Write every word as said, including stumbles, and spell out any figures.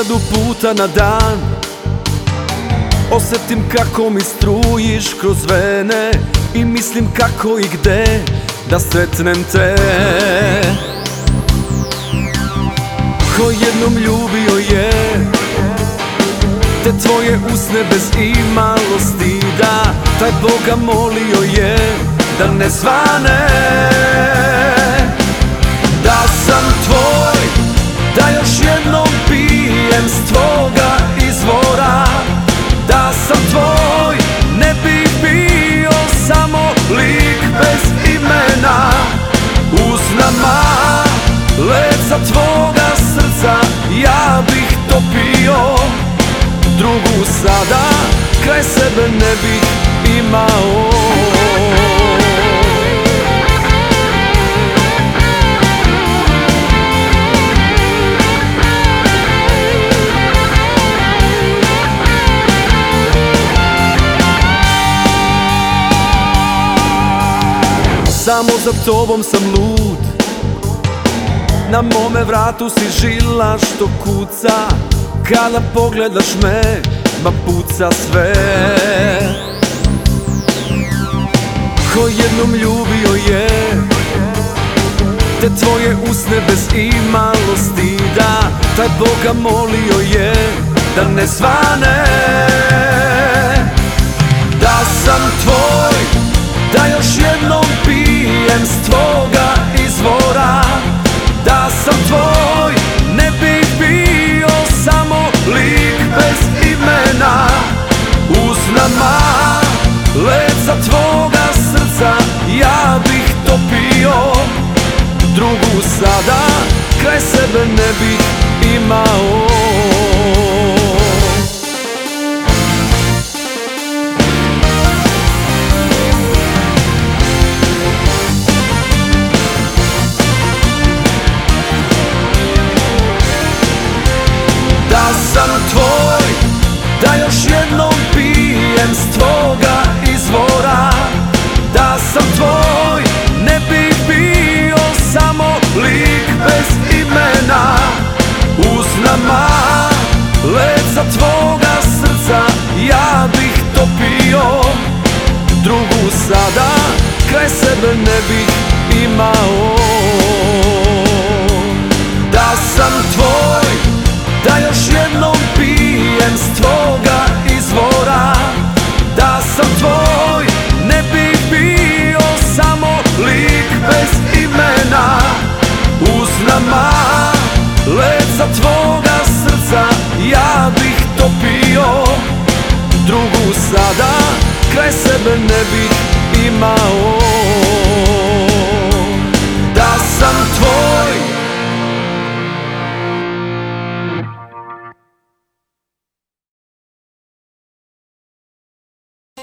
Hiljadu puta na dan osjetim kako mi strujiš kroz vene i mislim kako i gde da sretnem te. Ko jednom ljubio je te tvoje usne bez imalo stida, taj Boga molio je da ne svane. Da sam tvoj, da još jednom pijem s tvoga izvora. Da sam tvoj, ne bih bio samo lik bez imena. Uz nama leca tvoga srca ja bih topio, drugu sada kraj sebe ne bih imao. Samo za tobom sam lud, na mome vratu si žila što kuca. Kada pogledaš me, ma puca sve. Ko jednom ljubio je te tvoje usne bez imalo stida, taj Boga molio je da ne svane. Da sam tvoj, da još jednom pijem s tvoga izvora. Da sam tvoj, ne bih bio samo lik bez imena. Uz nama leca tvoga srca ja bih topio, drugu sada kraj sebe ne bih imao. Da sam tvoj, da još jednom pijem s tvoga izvora. Da sam tvoj, ne bih bio samo lik bez imena. Uz nama leca tvoga srca ja bih topio, drugu sada kraj sebe ne bih imao. Da sam tvoj, da još jednom pijem s tvoga izvora. Da sam tvoj, ne bih bio samo lik bez imena. Uz nama leca tvoga srca ja bih topio, drugu sada kraj sebe ne bih imao.